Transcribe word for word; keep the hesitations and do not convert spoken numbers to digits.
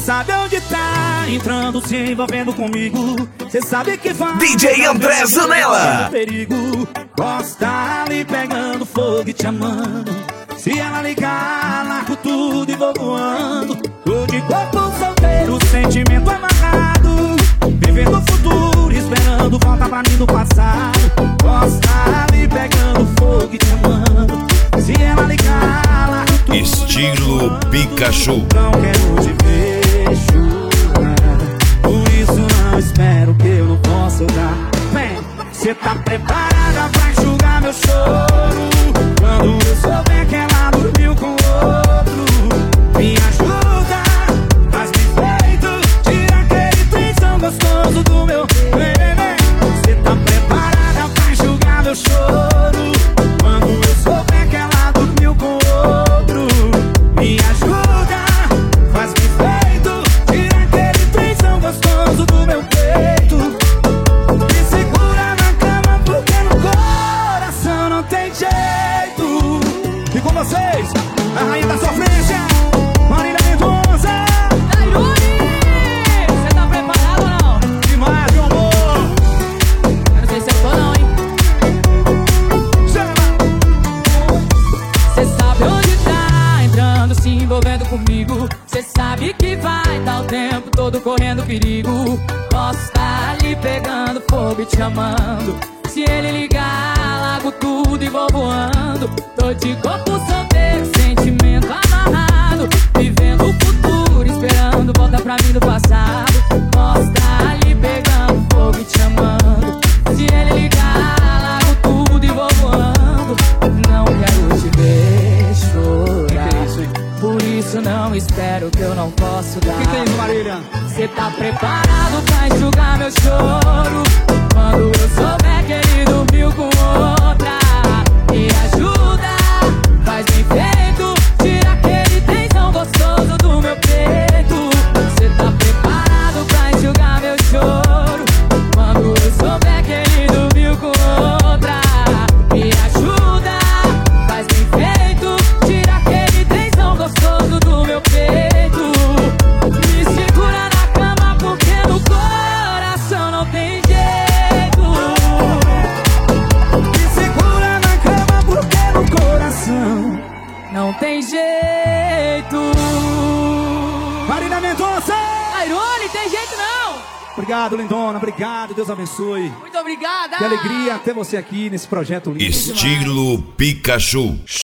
sabe onde tá, entrando, se envolvendo comigo. Cê sabe que vai. D J André Zanella. Perigo, gosta ali pegando fogo e te amando. Se ela ligar, largo tudo e vou voando. Tô de corpo solteiro, sentimento amarrado, vivendo o futuro, esperando volta pra mim do passado. Gosta ali pegando fogo e te amando. Se ela ligar, largo tudo. Estilo Pikachu. Não quero te ver chorar, por isso não espero que eu não possa dar. Vem, cê tá preparada pra enxugar meu choro? Quando eu souber que ela dormiu com outro, me ajuda, faz-me feito, tira aquele tensão gostoso do meu. Vem, vem, vem. Cê tá preparada pra enxugar meu choro? Quando eu souber que ela dormiu com outro, me ajuda, faz-me feito, tira aquele tensão gostoso do meu peito. Me segura na cama porque no coração não tem jeito. E com vocês, a rainha da sofrência, Marília Mendonça. Airone, você tá preparado ou não? Demais, meu amor. Eu não sei se eu tô não, hein? Chama. Cê sabe onde tá, entrando, se envolvendo comigo. Cê sabe que vai dar o tempo todo correndo perigo. Posso estar ali pegando fogo e te amando. Se ele ligar, largo tudo e vou voando. Tô de corpo solteiro, sentimento amarrado, vivendo o futuro, esperando volta pra mim do passado. Posso estar ali pegando fogo e te amando. Se ele ligar, largo tudo e vou voando. Não quero te ver chorar, por isso não espero que eu não posso dar. O que tem, Marília? Cê tá preparado pra enxugar meu choro? Quando eu souber que ele dormiu com outra, me ajuda, faz-me feito, tira aquele tensão gostoso do meu peito. Cê tá preparado pra enxugar meu choro? Quando eu souber que ele dormiu com outra, me ajuda, faz-me feito, tira aquele tensão gostoso do meu peito. Me segura na cama porque no coração não tem jeito. Me segura na cama porque no coração Não tem jeito. Marília Mendonça. Airone, tem jeito não. Obrigado, lindona, obrigado, Deus abençoe. Muito obrigada. Que alegria ter você aqui nesse projeto lindo. Estilo Pikachu.